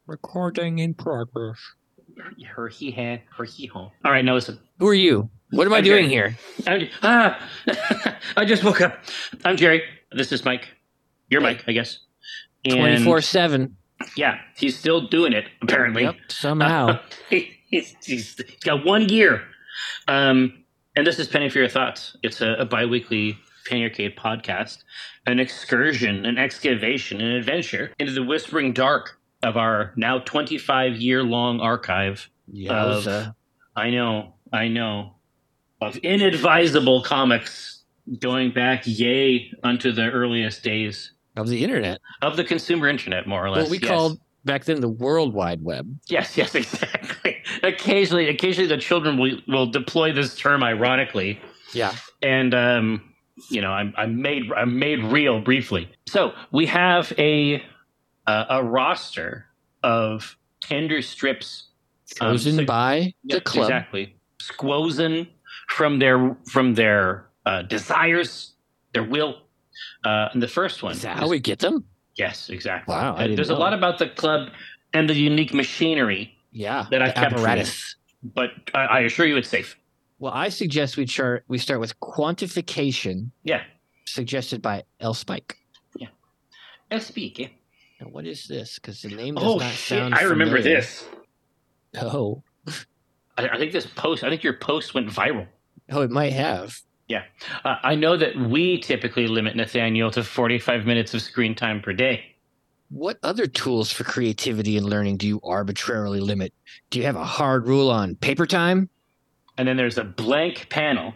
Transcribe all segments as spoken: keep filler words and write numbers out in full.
Recording in progress. Her he had her he home. All right, now listen. Who are you? What am I I'm doing Jerry. here? I'm, ah, I just woke up. I'm Jerry. This is Mike. You're Hey. Mike, I guess. And twenty-four seven. yeah, he's still doing it apparently. Yep, somehow. he, he's, he's, he's got one year. Um, and this is Penny for Your Thoughts. It's a, a bi-weekly Penny Arcade podcast, an excursion, an excavation, an adventure into the whispering dark of our now twenty-five year long archive. Of, Yowza. I know, I know, of inadvisable comics going back yay unto the earliest days Of the internet. of the consumer internet, more or less. What we yes. called back then the World Wide Web. Yes, yes, exactly. Occasionally, occasionally the children will, will deploy this term ironically. Yeah. And um, you know, I'm I'm made I'm made real briefly. So we have a uh, a roster of tender strips um, Chosen so- by the Yep, club. exactly, squozen from their from their uh, desires, their will. Uh, and the first one, Is that how we get them? yes, exactly. Wow, I Uh, didn't there's know. a lot about the club and the unique machinery, Yeah. That I the kept for you. apparatus. but I, I assure you, it's safe. Well, I suggest we chart we start with quantification, Yeah, suggested by L Spike. let's speak. Eh? Now, what is this? Because the name does Oh not shit! sound I remember familiar. this. Oh. I, I think this post. I think your post went viral. Oh, it might have. Uh, I know that we typically limit Nathaniel to forty-five minutes of screen time per day. What other tools for creativity and learning do you arbitrarily limit? Do you have a hard rule on paper time? And then there's a blank panel.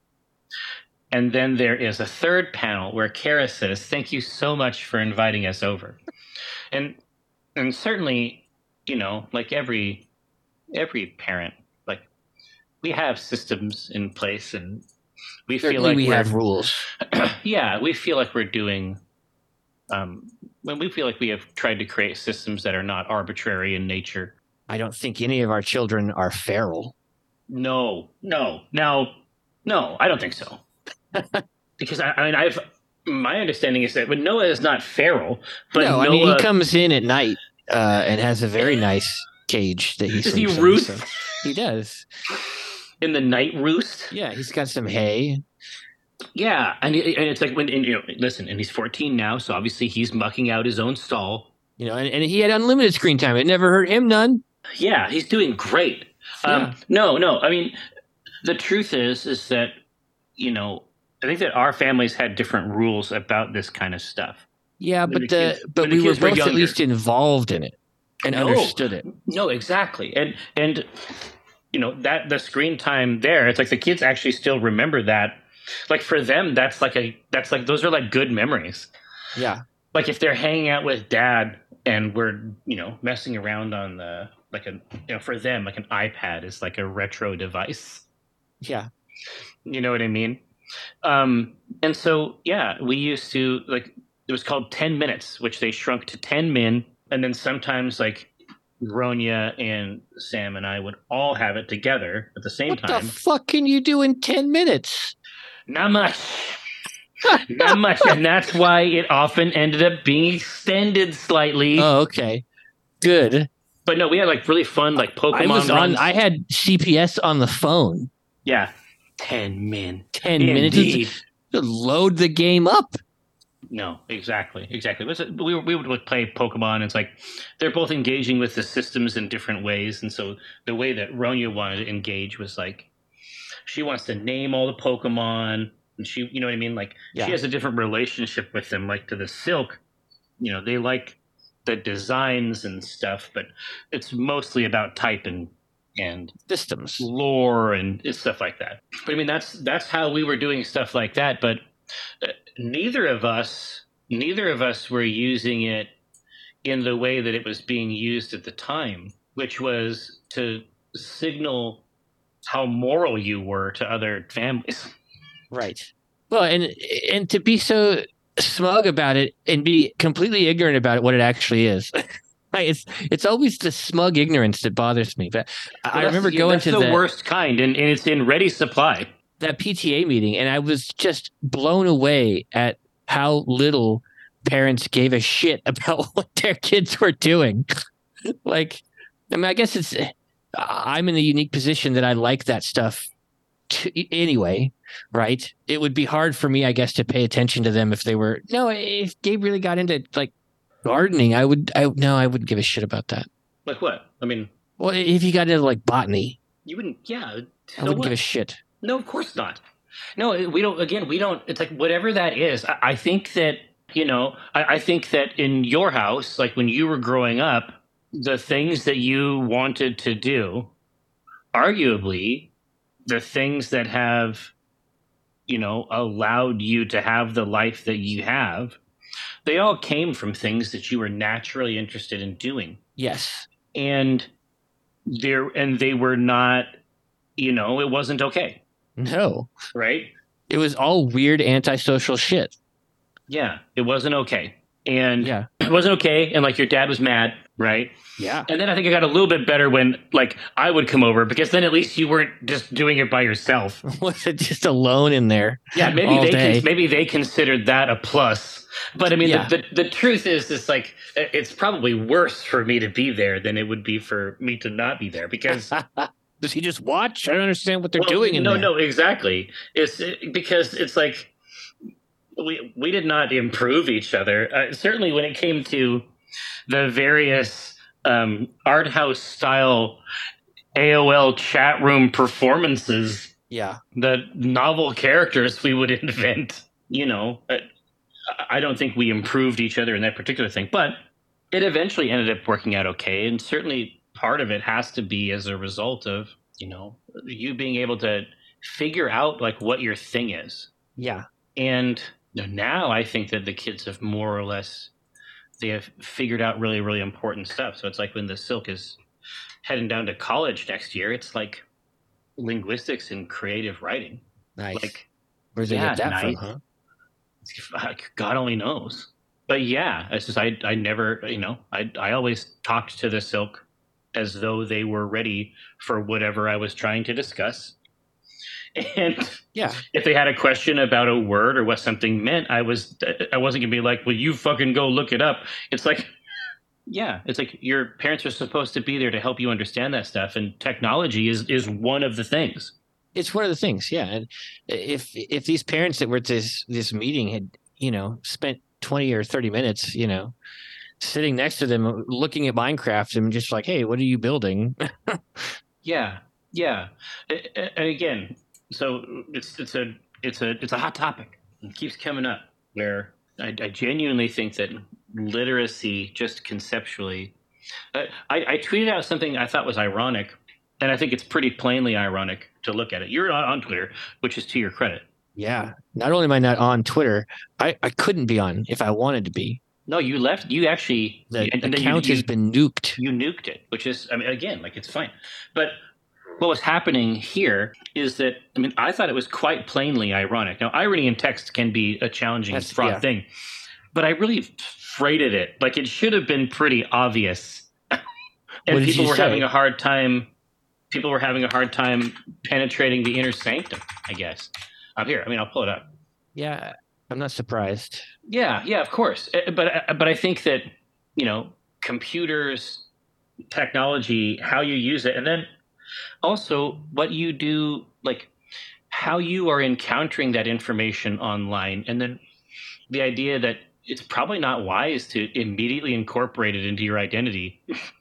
And then there is a third panel where Kara says, "Thank you so much for inviting us over." And and certainly, you know, like every every parent, like we have systems in place, and we feel Certainly like we we're, have rules. yeah, we feel like we're doing. Um, when we feel like we have tried to create systems that are not arbitrary in nature. I don't think any of our children are feral. No, no, now, no, I don't think so. Because I, I mean, I've my understanding is that when Noah is not feral, but no, Noah, I mean he comes in at night uh, and has a very nice cage that he Does he sleeps in, roost? so- He does. in the night roost. Yeah, he's got some hay. Yeah, and, it- and it's like when and, you know, listen, and he's fourteen now, so obviously he's mucking out his own stall. You know, and, and he had unlimited screen time. It never hurt him none. Yeah, he's doing great. Yeah. Um, no, no, I mean, the truth is, is that you know, I think that our families had different rules about this kind of stuff. Yeah, When but the the, kids- but when the we were kids were both at younger. least involved in it and No. understood it. No, exactly, and and you know that the screen time there, it's like the kids actually still remember that. Like for them, that's like a that's like those are like good memories. Yeah. Like if they're hanging out with dad and we're you know messing around on the like a you know for them like an iPad is like a retro device. Yeah. You know what I mean? Um, and so yeah, we used to like it was called ten minutes, which they shrunk to ten min, and then sometimes like Ronya and Sam and I would all have it together at the same What time. the fuck can you do in ten minutes? Not much. Not much. And that's why it often ended up being extended slightly. Oh, okay. Good. but no, we had like really fun like Pokemon I was on runs. I had C P S on the phone. yeah. Ten min. ten minutes Indeed. to load the game up. No, exactly, exactly. But we we would like play Pokemon. It's like they're both engaging with the systems in different ways, and so the way that Ronya wanted to engage was like she wants to name all the Pokemon, and she, you know what I mean. Like Yeah. she has a different relationship with them. Like to the Silk, you know, they like the designs and stuff, but it's mostly about type and and Systems. lore and stuff like that. But I mean, that's that's how we were doing stuff like that. But uh, neither of us, neither of us were using it in the way that it was being used at the time, which was to signal how moral you were to other families. Right. Well, and and to be so smug about it and be completely ignorant about it, what it actually is. Like, it's it's always the smug ignorance that bothers me. But I Well, that's- remember yeah, going that's to the that, worst kind, and, and it's in ready supply. that P T A meeting, and I was just blown away at how little parents gave a shit about what their kids were doing. Like, I mean, I guess it's I'm in the unique position that I like that stuff to, anyway, right? It would be hard for me, I guess, to pay attention to them if they were. No, if Gabe really got into like gardening, I would. I no, I wouldn't give a shit about that. Like what? I mean, well, if he got into like botany, you wouldn't. Yeah, I so wouldn't what? give a shit. No, of course not. No, we don't. Again, we don't. It's like whatever that is. I, I think that you know. I, I think that in your house, like when you were growing up, the things that you wanted to do, arguably, the things that have, you know, allowed you to have the life that you have, they all came from things that you were naturally interested in doing. Yes, and there and they were not. You know, it wasn't okay. No. Right? It was all weird antisocial shit. Yeah, it wasn't okay. And yeah. it wasn't okay. And like your dad was mad, right? Yeah. And then I think it got a little bit better when like I would come over because then at least you weren't just doing it by yourself. Was it just alone in there? Yeah, maybe they day? Con- maybe they considered that a plus. But I mean, yeah. the, the the truth is, it's like it's probably worse for me to be there than it would be for me to not be there because. Does he just watch? I don't understand what they're well, doing in no, there. No, no, exactly. It's it, because it's like we we did not improve each other. Uh, certainly, when it came to the various um, art house style A O L chat room performances, yeah, the novel characters we would invent. You know, I, I don't think we improved each other in that particular thing, but it eventually ended up working out okay, and certainly. Part of it has to be as a result of, you know, you being able to figure out like what your thing is. Yeah. And now I think that the kids have more or less, they have figured out really, really important stuff. So it's like when the Silk is heading down to college next year, it's like linguistics and creative writing. Nice. Like, where's they yeah, get that nice. from, huh? God only knows. But yeah, it's just, I, I never, you know, I, I always talked to the Silk as though they were ready for whatever I was trying to discuss. And yeah, if they had a question about a word or what something meant, I was I wasn't gonna be like, well, you fucking go look it up. It's like, yeah, it's like your parents are supposed to be there to help you understand that stuff, and technology is is one of the things. It's one of the things, yeah. And if if these parents that were at this this meeting had, you know, spent twenty or thirty minutes, you know, sitting next to them looking at Minecraft and just like, hey, what are you building? yeah, yeah. And again, so it's it's a it's a it's a hot topic. It keeps coming up where I, I genuinely think that literacy, just conceptually, I, I tweeted out something I thought was ironic, and I think it's pretty plainly ironic to look at it. You're on Twitter, which is to your credit. Yeah. Not only am I not on Twitter, I, I couldn't be on if I wanted to be. No, you left. You actually the and, and account you, has you, been nuked. You nuked it, which is, I mean, again, like it's fine. But what was happening here is that, I mean, I thought it was quite plainly ironic. Now, irony in text can be a challenging, That's, fraught yeah. thing, but I really freighted it. Like it should have been pretty obvious, and people were say? having a hard time. People were having a hard time penetrating the inner sanctum. I guess. Up here, I mean, I'll pull it up. Yeah. I'm not surprised. Yeah, yeah, of course. But but I think that, you know, computers, technology, how you use it, and then also what you do, like how you are encountering that information online, and then the idea that it's probably not wise to immediately incorporate it into your identity.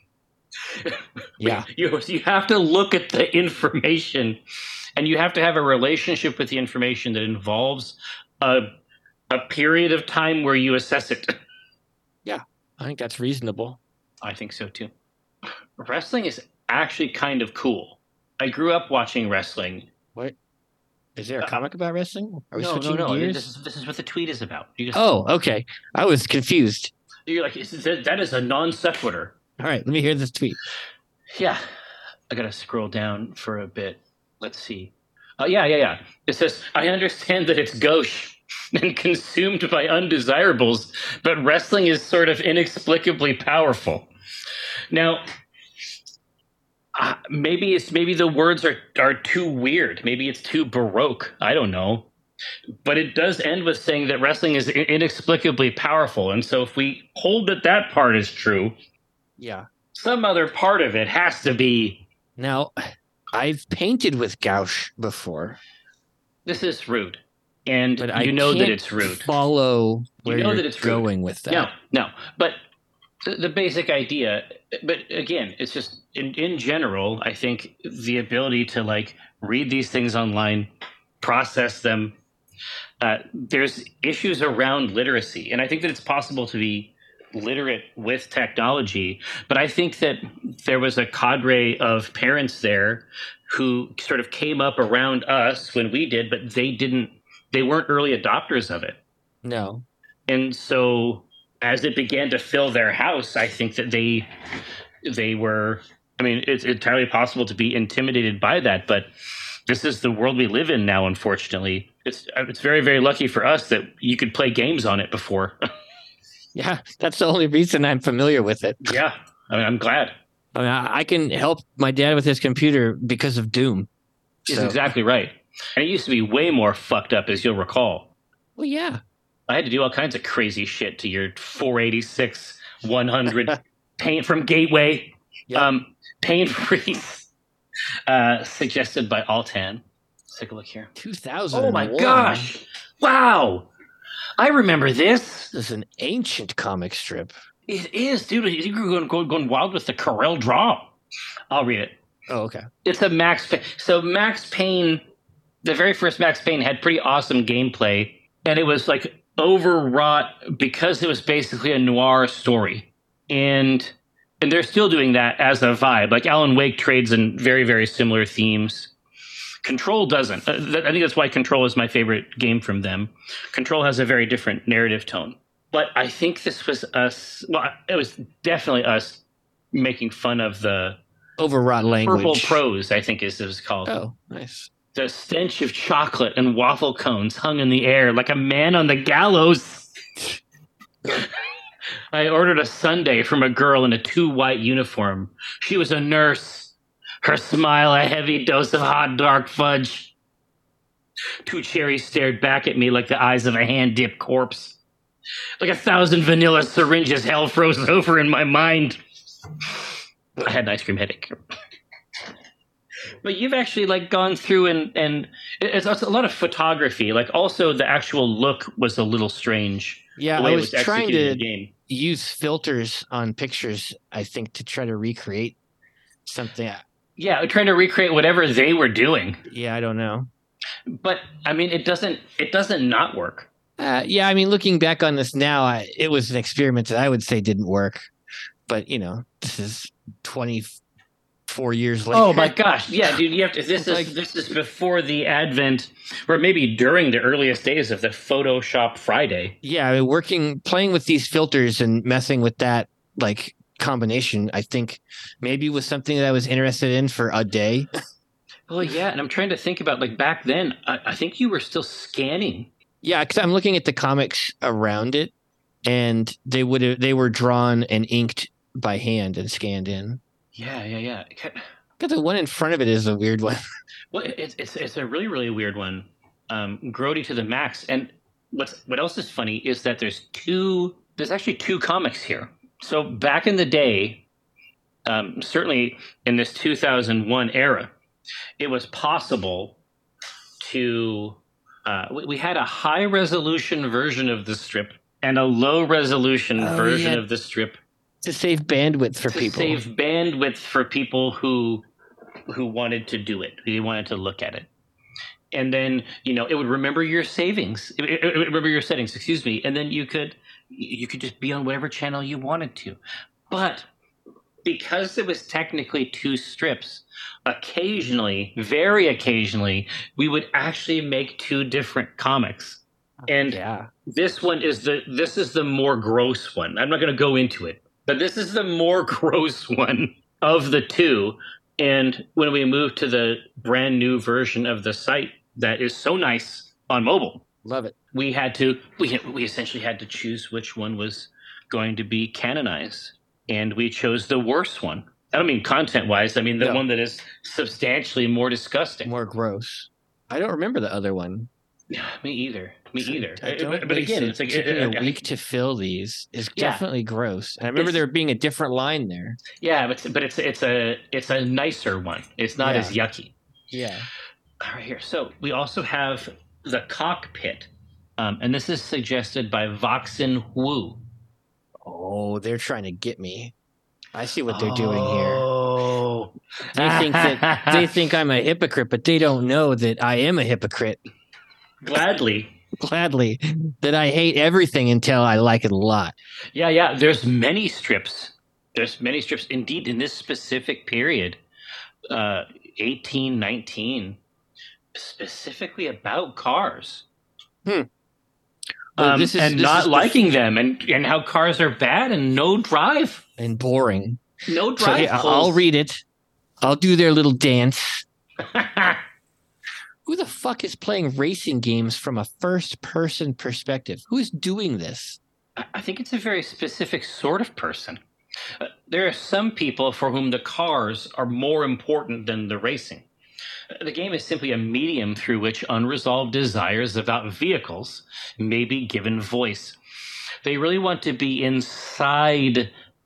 Yeah. You, you have to look at the information, and you have to have a relationship with the information that involves a A period of time where you assess it. Yeah, I think that's reasonable. I think so too. Wrestling is actually kind of cool. I grew up watching wrestling. What? Is there a comic about wrestling? Are we no, switching no, no. gears? This is, this is what the tweet is about. You just, oh, okay. I was confused. You're like, that is a non sequitur. All right, let me hear this tweet. Yeah, I gotta scroll down for a bit. Let's see. Oh, uh, yeah, yeah, yeah. It says, I understand that it's gauche and consumed by undesirables, but wrestling is sort of inexplicably powerful. Now, uh, maybe it's maybe the words are, are too weird. Maybe it's too baroque. I don't know. But it does end with saying that wrestling is inexplicably powerful. And so if we hold that that part is true, yeah, Some other part of it has to be. Now, I've painted with gouache before. This is rude. And but you I know can't that it's rude. Follow where you know you're that it's going rude. with that. No, no. But the, the basic idea, but again, it's just in, in general, I think the ability to like read these things online, process them. Uh, there's issues around literacy. And I think that it's possible to be literate with technology. But I think that there was a cadre of parents there who sort of came up around us when we did, but they didn't. They weren't early adopters of it. No. And so as it began to fill their house, I think that they they were, I mean, it's entirely possible to be intimidated by that, but this is the world we live in now, unfortunately. It's it's very, very lucky for us that you could play games on it before. Yeah, that's the only reason I'm familiar with it. Yeah, I mean, I'm glad. I mean, I can help my dad with his computer because of Doom. That's So- exactly right. And it used to be way more fucked up, as you'll recall. Well, yeah. I had to do all kinds of crazy shit to your four eighty-six, one hundred paint from Gateway. Yep. Um, paint freeze uh, suggested by Altan. Let's take a look here. two thousand. Oh my gosh! Wow, I remember this. This is an ancient comic strip. It is, dude. You were going, going, going wild with the Carell draw. I'll read it. Oh, okay. It's a Max Payne. So Max Payne, the very first Max Payne had pretty awesome gameplay, and it was like overwrought because it was basically a noir story, and and they're still doing that as a vibe. Like Alan Wake trades in very, very similar themes. Control doesn't. Uh, th- I think that's why Control is my favorite game from them. Control has a very different narrative tone. But I think this was us. Well, it was definitely us making fun of the Overwrought language. purple prose, I think is it was called. Oh, nice. The stench of chocolate and waffle cones hung in the air like a man on the gallows. I ordered a sundae from a girl in a too-white uniform. She was a nurse. Her smile a heavy dose of hot dark fudge. Two cherries stared back at me like the eyes of a hand-dipped corpse. Like a thousand vanilla syringes, hell froze over in my mind. I had an ice cream headache. But you've actually like gone through and and it's, it's a lot of photography. Like also the actual look was a little strange. Yeah, the way I it was trying executed in to the game. use filters on pictures, I think, to try to recreate something. Yeah, trying to recreate whatever they were doing. Yeah, I don't know. But I mean, it doesn't it doesn't not work. Uh, yeah, I mean, looking back on this now, I, it was an experiment that I would say didn't work. But, you know, this is twenty-four years later. Oh my gosh, yeah, dude, you have to. This is Like- this is before the advent, or maybe during the earliest days of the Photoshop Friday. Yeah, I mean, working, playing with these filters and messing with that, like, combination, I think maybe was something that I was interested in for a day. Well, yeah, and I'm trying to think about like back then. I, I think you were still scanning. Yeah, because I'm looking at the comics around it, and they would have they were drawn and inked by hand and scanned in. Yeah, yeah, yeah. But the one in front of it is a weird one. Well, it's it's it's a really really weird one. Um, grody to the max. And what's what else is funny is that there's two. There's actually two comics here. So back in the day, um, certainly in this two thousand one era, it was possible to. Uh, we, we had a high resolution version of the strip and a low resolution Oh, version yeah. of the strip To save bandwidth for to people. save bandwidth for people who who wanted to do it, who wanted to look at it. And then, you know, it would remember your savings, it, it, it would remember your settings, excuse me, and then you could you could just be on whatever channel you wanted to. But because it was technically two strips, occasionally, very occasionally, we would actually make two different comics. And Yeah. this one is the this is the more gross one. I'm not going to go into it, but this is the more gross one of the two. And when we moved to the brand new version of the site that is so nice on mobile, Love it. we had to we we essentially had to choose which one was going to be canonized, and we chose the worst one. I don't mean content wise. I mean the No. one that is substantially more disgusting. More gross. I don't remember the other one. Me either. me either. I don't but, but again, it. it's like It took me it, a week to fill these. It's Yeah. definitely gross. And I remember It's- there being a different line there. yeah, but but it's it's a it's a nicer one. It's not Yeah. as yucky. Yeah. All right, here. So we also have the cockpit, um, and this is suggested by Voxin Wu. Oh, they're trying to get me. I see what they're doing here. Oh, They think that they think I'm a hypocrite, but they don't know that I am a hypocrite. Gladly. Gladly, that I hate everything until I like it a lot. Yeah, yeah. There's many strips. There's many strips. Indeed, in this specific period, uh, eighteen nineteen, specifically about cars. Hmm. Well, um, this is, and this not is the- liking them, and, and how cars are bad and no drive. and boring. No So drive. yeah, pulls. I'll read it. I'll do their little dance. Who the fuck is playing racing games from a first-person perspective? Who's doing this? I think it's a very specific sort of person. Uh, there are some people for whom the cars are more important than the racing. Uh, The game is simply a medium through which unresolved desires about vehicles may be given voice. They really want to be inside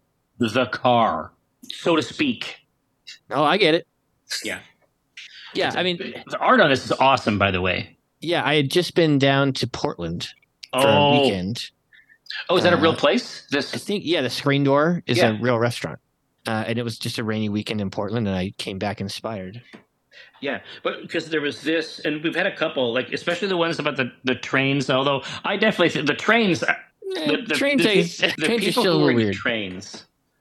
the car, so to speak. Oh, I get it. Yeah. Yeah, I mean, The art on this is awesome, by the way. yeah, I had just been down to Portland for a Oh, weekend. oh, is that a real Uh, place? I This, think, yeah, the Screen Door is Yeah. a real restaurant. Uh, and it was just a rainy weekend in Portland, and I came back inspired. yeah, but because there was this, and we've had a couple, like especially the ones about the, the trains. Although I definitely think the trains, Eh, the, the, trains, the, is- the trains are people still a who little were in weird. trains,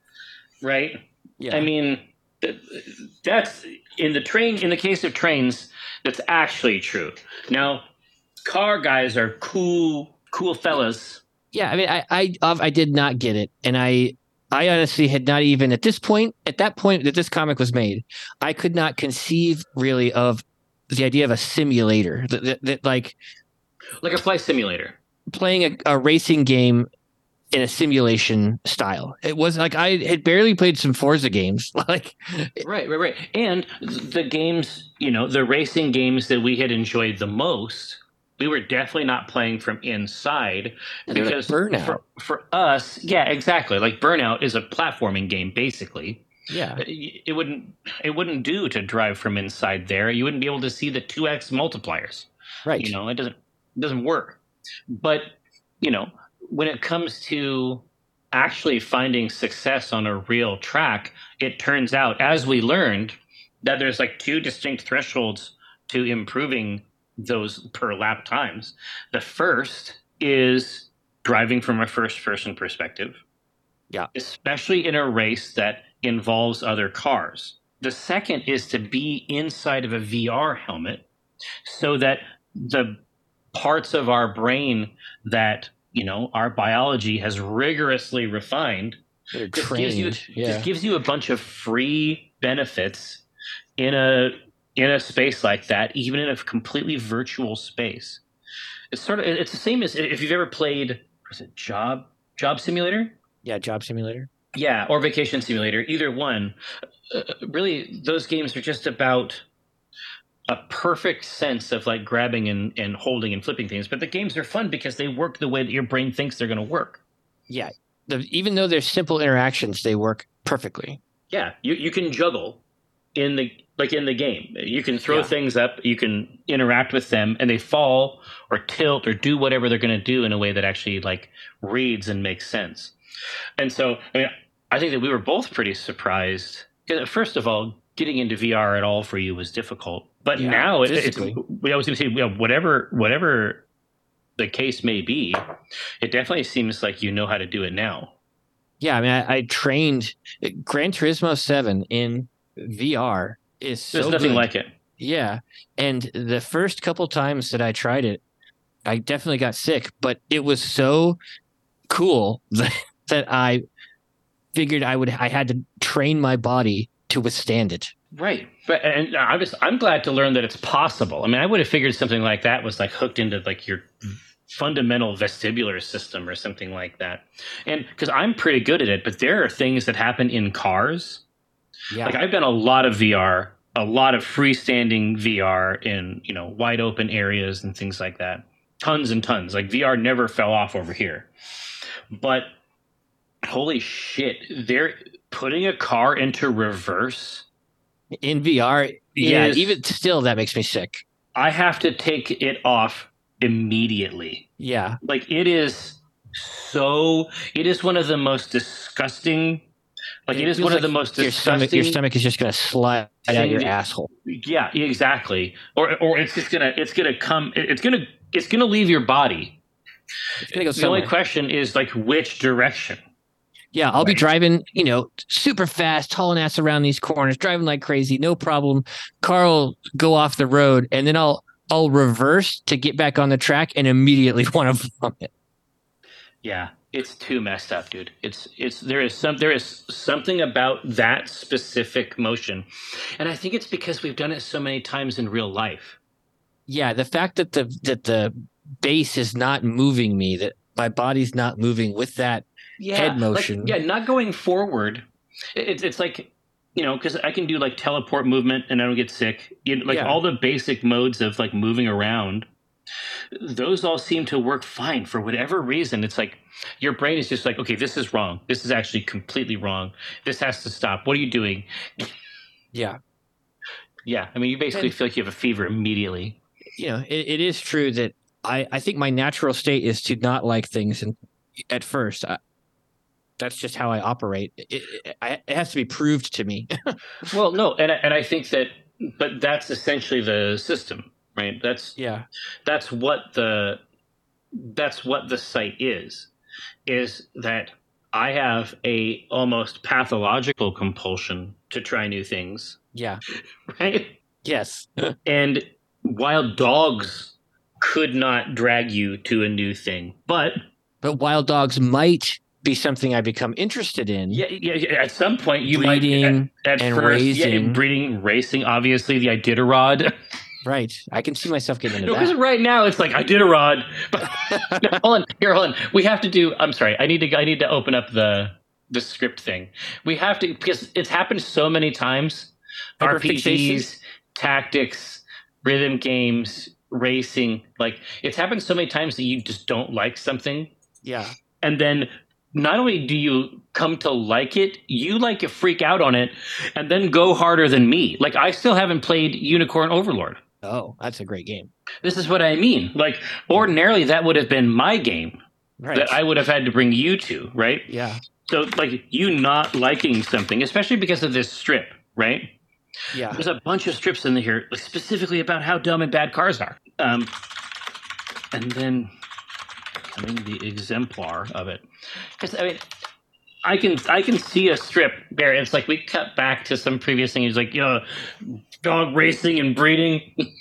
right? Yeah. I mean, th- that's in the train. In the case of trains, that's actually true. Now, car guys are cool, cool fellas. Yeah, I mean, I, I, I did not get it, and I, I honestly had not even at this point, at that point that this comic was made, I could not conceive really of the idea of a simulator that, that, that like Like a flight simulator. playing a, a racing game in a simulation style. It was like I had barely played some Forza games, like Right, right, right. And the games, you know, the racing games that we had enjoyed the most, we were definitely not playing from inside. They're like Because Burnout. For, for us, yeah, exactly. Like Burnout is a platforming game, basically. yeah, It wouldn't it wouldn't do to drive from inside there. You wouldn't be able to see the two x multipliers. right. You know, it doesn't it doesn't work. But, you know, when it comes to actually finding success on a real track, it turns out, as we learned, that there's like two distinct thresholds to improving those per lap times. The first is driving from a first person perspective. Yeah. Especially in a race that involves other cars. The second is to be inside of a V R helmet so that the parts of our brain that, you know, our biology has rigorously refined They're just gives you trained. Yeah, just gives you a bunch of free benefits in a in a space like that, even in a completely virtual space. It's sort of it's the same as if you've ever played, was it Job Job Simulator? yeah. Job Simulator. Yeah, or Vacation Simulator, either one. Uh, really, those games are just about a perfect sense of like grabbing and, and holding and flipping things. But the games are fun because they work the way that your brain thinks they're going to work. Yeah, the, even though they're simple interactions, they work perfectly. Yeah, you, you can juggle in the like in the game. You can throw Yeah. things up, you can interact with them, and they fall or tilt or do whatever they're going to do in a way that actually like reads and makes sense. And so, I mean, I think that we were both pretty surprised. First of all, getting into V R at all for you was difficult, but Yeah, now it, it's physically. we always say, you know, whatever whatever the case may be, it definitely seems like you know how to do it now. Yeah, I mean, I, I trained Gran Turismo seven in V R is so There's nothing good. like it. Yeah, and the first couple times that I tried it, I definitely got sick, but it was so cool that, that I figured I would I had to train my body to withstand it. Right, but and I was I'm glad to learn that it's possible. I mean, I would have figured something like that was like hooked into like your fundamental vestibular system or something like that. And because I'm pretty good at it, but there are things that happen in cars. Yeah, Like I've done a lot of V R, a lot of freestanding V R in you know wide open areas and things like that. tons and tons. Like V R never fell off over here. But holy shit, they're putting a car into reverse in V R. Yeah, is, even still, that makes me sick. I have to take it off immediately. Yeah. Like it is so, it is one of the most disgusting, like it, it is one like of the most your disgusting. Stomach, your stomach is just going to slide out your asshole. Yeah, exactly. Or or it's just going to, it's going to come, it's going to, it's going to leave your body. It's going to go The somewhere. only question is like which direction. Yeah, I'll right. be driving, you know, super fast, hauling ass around these corners, driving like crazy, no problem. Car will go off the road, and then I'll I'll reverse to get back on the track and immediately want to vomit. Yeah, it's too messed up, dude. It's it's there is some there is something about that specific motion, and I think it's because we've done it so many times in real life. Yeah, the fact that the that the base is not moving me, that my body's not moving with that. Yeah, head motion. Like, yeah, not going forward. It's it's like, you know, because I can do like teleport movement and I don't get sick. You know, like yeah. all the basic modes of like moving around, those all seem to work fine for whatever reason. It's like your brain is just like, okay, this is wrong. This is actually completely wrong. This has to stop. What are you doing? Yeah. Yeah. I mean, you basically and, feel like you have a fever immediately. You know, it, it is true that I, I think my natural state is to not like things and at first. I, That's just how I operate. It, it, it has to be proved to me. Well, no, and and I think that, but that's essentially the system, right? That's yeah. That's what the that's what the site is. Is that I have a almost pathological compulsion to try new things. Yeah. Right. Yes. And wild dogs could not drag you to a new thing, but but wild dogs might be something I become interested in. Yeah, yeah, yeah. At some point, you breeding might at, at and first, raising, yeah, breeding, racing. Obviously, the Iditarod. Right, I can see myself getting into no, that. Because right now it's like Iditarod. But no, hold on, here, hold on. We have to do. I'm sorry. I need to. I need to open up the the script thing. We have to because it's happened so many times. R P Gs, tactics, rhythm games, racing. Like it's happened so many times that you just don't like something. Yeah, and then. Not only do you come to like it, you like to freak out on it and then go harder than me. Like, I still haven't played Unicorn Overlord. Oh, that's a great game. This is what I mean. Like, ordinarily, that would have been my game right. that I would have had to bring you to, right? Yeah. So, like, you not liking something, especially because of this strip, right? Yeah. There's a bunch of strips in here like, specifically about how dumb and bad cars are. Um, and then... I mean, the exemplar of it. Because I mean, I can I can see a strip there. It's like we cut back to some previous thing. He's like, yo, dog racing and breeding.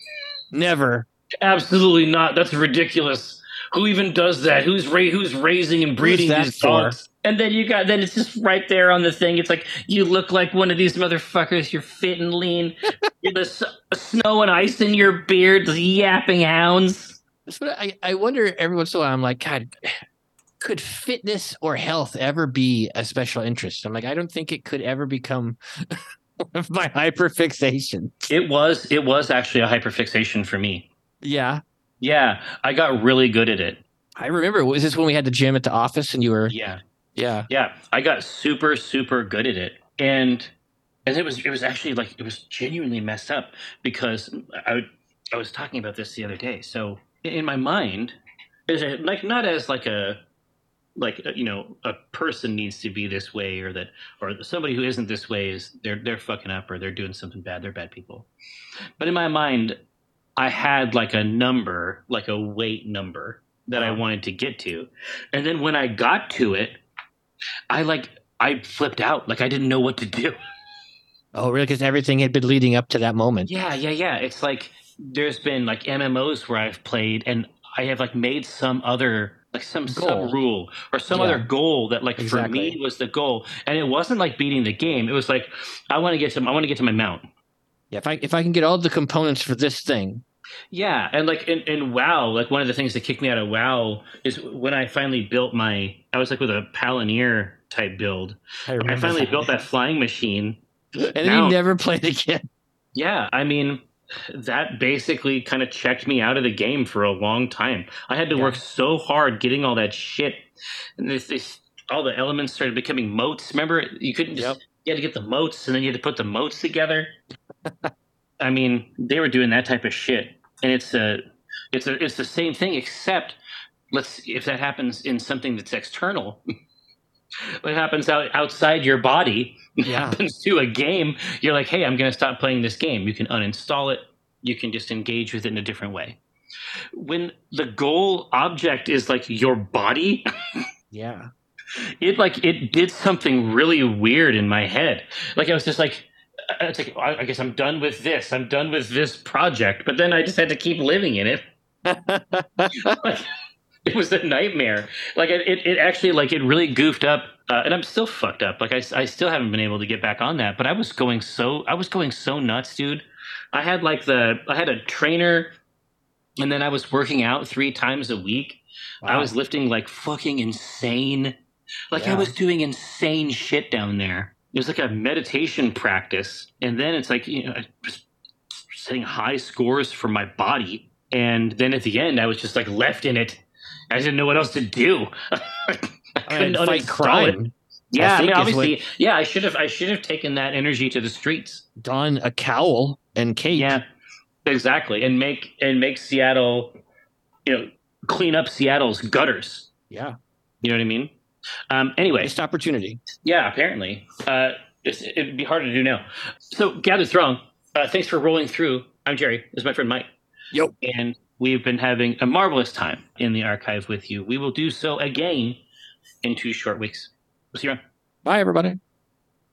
Never. Absolutely not. That's ridiculous. Who even does that? Who's ra- who's raising and breeding these dogs? For? And then you got then it's just right there on the thing. It's like you look like one of these motherfuckers. You're fit and lean. You're the s- snow and ice in your beard, the yapping hounds. That's what I, I wonder every once in a while. I'm like, God, could fitness or health ever be a special interest? I'm like, I don't think it could ever become one of my hyperfixations. It was, it was actually a hyperfixation for me. Yeah. Yeah. I got really good at it. I remember. Was this when we had the gym at the office and you were? Yeah. Yeah. Yeah. I got super, super good at it. And, and it was, it was actually like, it was genuinely messed up because I, I was talking about this the other day. So, in my mind, is it like not as like a like a, you know a person needs to be this way or that or somebody who isn't this way is they're they're fucking up or they're doing something bad, they're bad people. But in my mind, I had like a number, like a weight number that I wanted to get to, and then when I got to it, I like I flipped out, like I didn't know what to do. Oh, really? Because everything had been leading up to that moment. Yeah, yeah, yeah. It's like. There's been like M M Os where I've played and I have like made some other like some sub rule or some yeah. other goal that like exactly. for me was the goal, and it wasn't like beating the game. It was like I want to get to I want to get to my mount. Yeah, if I if I can get all the components for this thing. Yeah, and like in, in WoW, like one of the things that kicked me out of WoW is when I finally built my. I was like with a Palantir type build. I, I finally that. built that flying machine, and then you never played again. Yeah, I mean. that basically kind of checked me out of the game for a long time. I had to Yeah. work so hard getting all that shit, and this, this all the elements started becoming motes. Remember, you couldn't just Yep. you had to get the motes, and then you had to put the motes together. I mean, they were doing that type of shit, and it's a, it's a, it's the same thing, except let's if that happens in something that's external. What happens out outside your body Yeah. happens to a game. You're like, hey, I'm going to stop playing this game. You can uninstall it. You can just engage with it in a different way. When the goal object is like your body, Yeah. it like it did something really weird in my head. Like I was just like, it's like I guess I'm done with this. I'm done with this project. But then I just had to keep living in it. Like, it was a nightmare. Like it, it, it actually like it really goofed up, uh, and I'm still fucked up. Like I, I still haven't been able to get back on that. But I was going so I was going so nuts, dude. I had like the I had a trainer, and then I was working out three times a week. Wow. I was lifting like fucking insane. Like Yeah. I was doing insane shit down there. It was like a meditation practice, and then it's like you know, I was setting high scores for my body, and then at the end, I was just like left in it. I didn't know what else to do. I couldn't And fight uninstall crime. it. Yeah, I, I mean, think is obviously, yeah. I should have. I should have taken that energy to the streets. Don a cowl and cape. Yeah, exactly, and make and make Seattle, you know, clean up Seattle's gutters. Yeah. You know what I mean? Um, anyway, Missed opportunity. yeah. Apparently, uh, it's, it'd be hard to do now. So, Gathered Throng, uh, thanks for rolling through. I'm Jerry. This is my friend Mike. Yo. And we've been having a marvelous time in the archive with you. We will do so again in two short weeks. We'll see you around. Bye, everybody.